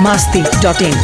biharmasti.in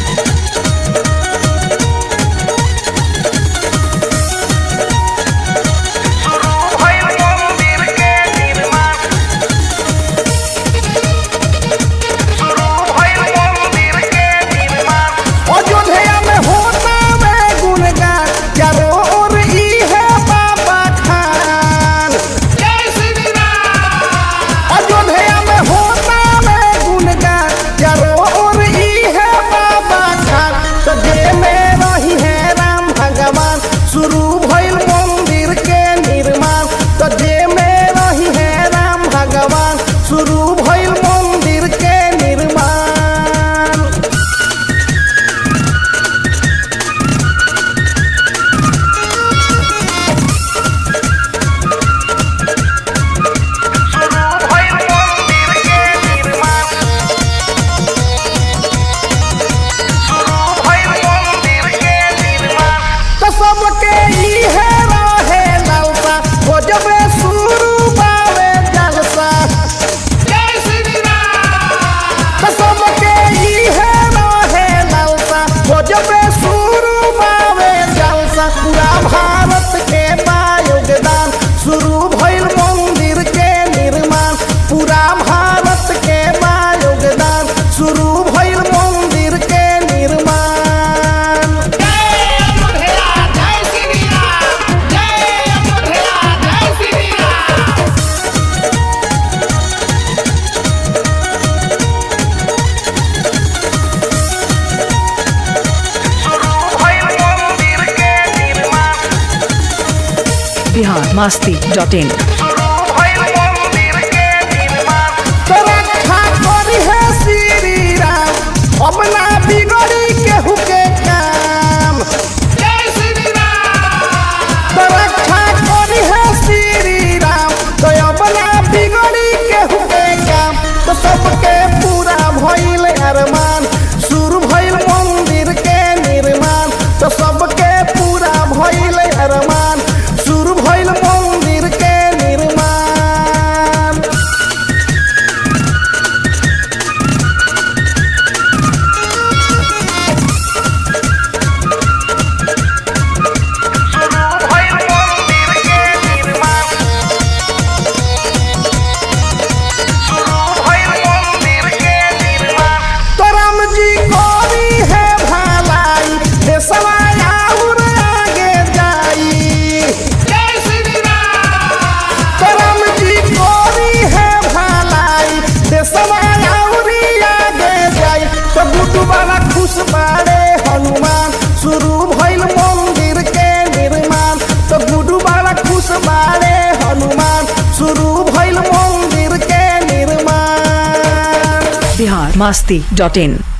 biharmasti.in अपना बिगड़ी केहू के काम तो रक्षा करी है श्री राम तो अपना बिगड़ी केहू के काम तो सबके पूरा भइल अरमान शुरू भइल मंदिर के निर्माण तो सबके पूरा भइल अरमान शुरू भइल मंदिर के निर्माण हनुमान शुरू भइल मंदिर के निर्माण तो गुडू बाबा खुश बाड़े हनुमान शुरू भइल मंदिर के निर्माण biharmasti.in